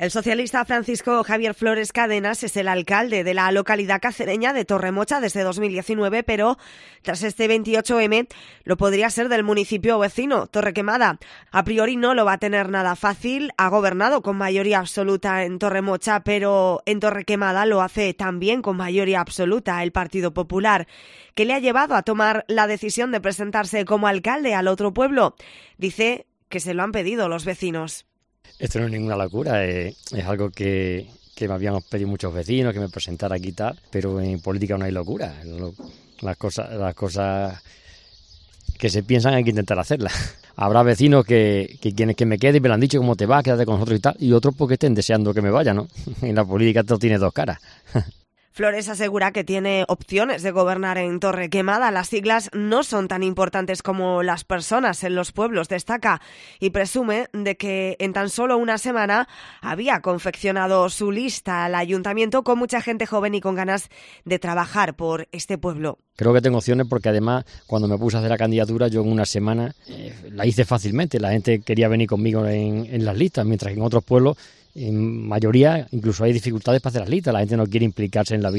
El socialista Francisco Javier Flores Cadenas es el alcalde de la localidad cacereña de Torremocha desde 2019, pero tras este 28M lo podría ser del municipio vecino, Torrequemada. A priori no lo va a tener nada fácil, ha gobernado con mayoría absoluta en Torremocha, pero en Torrequemada lo hace también con mayoría absoluta el Partido Popular. ¿Qué le ha llevado a tomar la decisión de presentarse como alcalde al otro pueblo? Dice que se lo han pedido los vecinos. Esto no es ninguna locura, es algo que me habían pedido muchos vecinos, que me presentara aquí y tal, pero en política no hay locura. Las cosas que se piensan hay que intentar hacerlas. Habrá vecinos que quieren que me quede y me lo han dicho, cómo te vas, quédate con nosotros y tal, y otros porque estén deseando que me vaya, ¿no? En la política todo tiene dos caras. Flores asegura que tiene opciones de gobernar en Torrequemada. Las siglas no son tan importantes como las personas en los pueblos, destaca, y presume de que en tan solo una semana había confeccionado su lista al ayuntamiento con mucha gente joven y con ganas de trabajar por este pueblo. Creo que tengo opciones porque además cuando me puse a hacer la candidatura yo en una semana la hice fácilmente. La gente quería venir conmigo en las listas, mientras que en otros pueblos en mayoría incluso hay dificultades para hacer las listas, la gente no quiere implicarse en la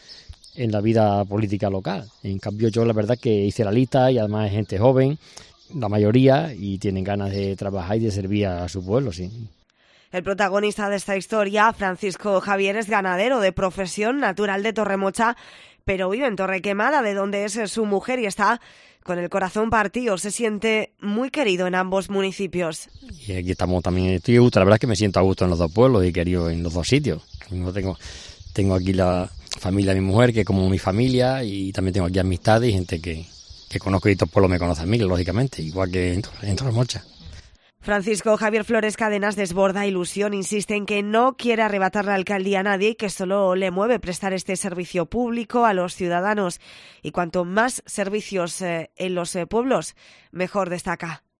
vida política local. En cambio yo la verdad que hice la lista y además hay gente joven, la mayoría, y tienen ganas de trabajar y de servir a su pueblo, sí. El protagonista de esta historia, Francisco Javier, es ganadero de profesión, natural de Torremocha, pero vive en Torrequemada, de donde es su mujer, y está con el corazón partido. Se siente muy querido en ambos municipios. Y aquí estamos también, estoy a gusto, la verdad es que me siento a gusto en los dos pueblos y querido en los dos sitios. Tengo aquí la familia de mi mujer, que es como mi familia, y también tengo aquí amistades y gente que conozco, y estos pueblos me conocen a mí, lógicamente, igual que en Torremocha. Francisco Javier Flores Cadenas desborda ilusión, insiste en que no quiere arrebatar la alcaldía a nadie y que solo le mueve prestar este servicio público a los ciudadanos. Y cuanto más servicios en los pueblos, mejor, destaca.